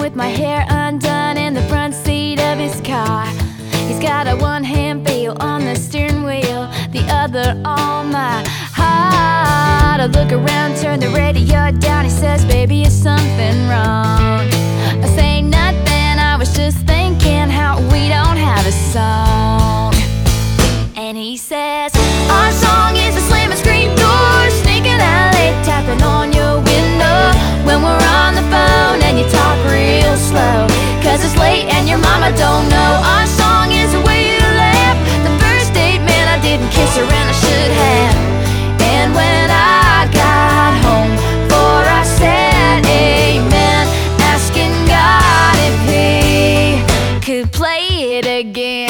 with my hair undone in the front seat of his car. He's got a one-hand feel on the steering wheel, the other on my heart. I look around, turn the radio down. He says, baby, is something wrong? I say nothing, I was just thinking how we don't have a song. And he says, our song is a slam and scream door, sneaking out late, tapping on your window when we're on the phone and you talk real slow, 'cause it's late and your mama don't know. Our song is the way you laugh. The first date, man, I didn't kiss her and I should have. And when I got home, for I said amen, asking God if he could play it again.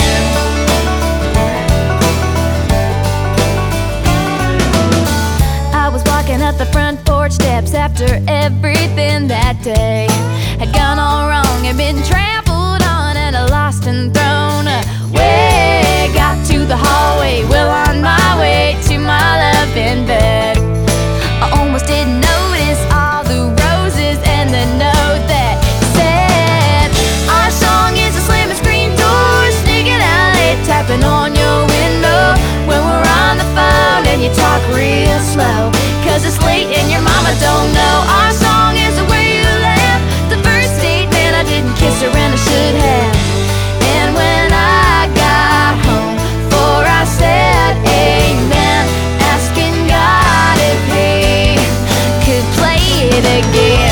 I was walking up the front porch steps after everything that day had gone all wrong and been trampled on and lost and thrown away. Got to the hallway, well on my way to my loving bed. I almost didn't notice all the roses and the note that said, our song is a slam and screen door, sneaking out late, tapping on your window when we're on the phone and you talk real slow, 'cause it's late and your mama don't know. Our song is the way you laugh. The first date, man, I didn't kiss her and I should have. And when I got home, for I said amen, asking God if he could play it again.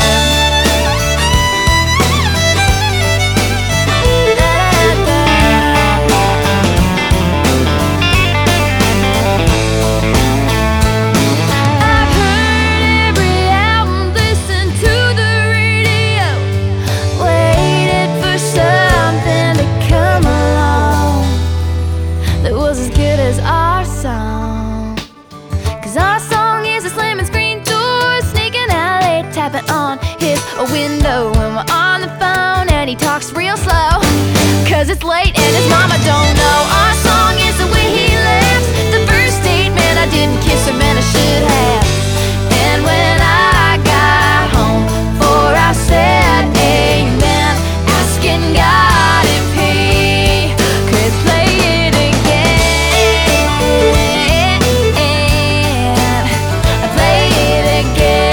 On his window when we're on the phone and he talks real slow, 'cause it's late and his mama don't know. Our song is the way he laughs. The first date, man, I didn't kiss him and I should have. And when I got home, for I said amen, asking God if he could play it again. Play it again.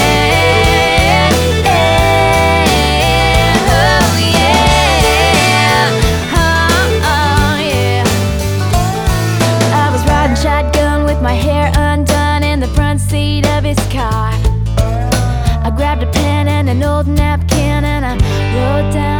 Shotgun with my hair undone in the front seat of his car. I grabbed a pen and an old napkin and I wrote down